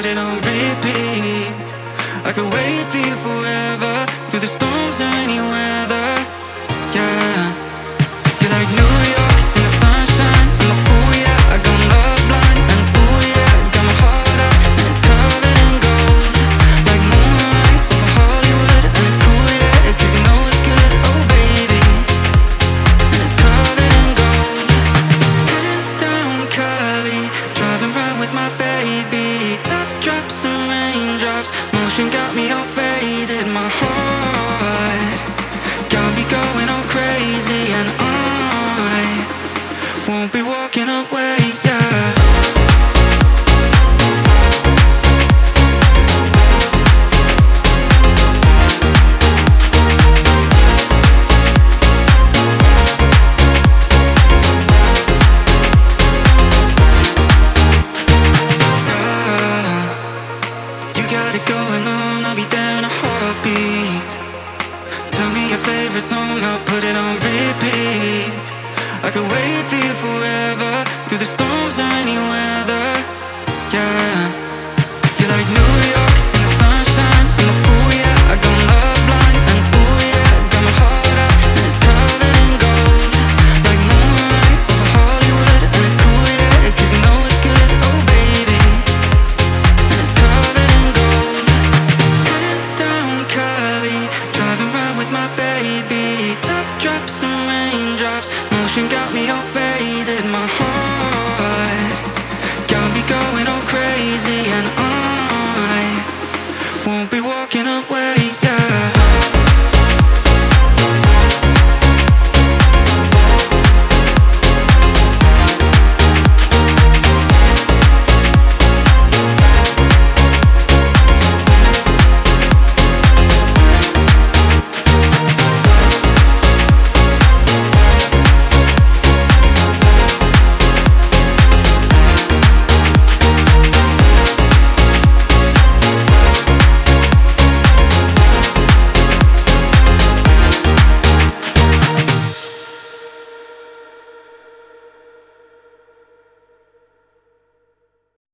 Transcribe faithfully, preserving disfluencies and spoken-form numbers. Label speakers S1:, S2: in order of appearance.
S1: put it on repeat. I could wait for you forever, through the storms or any weather. Yeah, you're like New York in the sunshine. I'm a fool, yeah, I gone love blind. And ooh yeah, got my heart out and it's covered in gold. Like moonlight over Hollywood, and it's cool, yeah, cause you know it's good, oh baby. And it's covered in gold. Heading down Cali, driving round with my baby. Top drops and raindrops, motion got me all faded. My heart got me going all crazy, and I won't be walking away, yeah. Got it going on, I'll be there in a heartbeat. Tell me your favorite song, I'll put it on repeat. I could wait for you forever, through the storms or any weather. Yeah.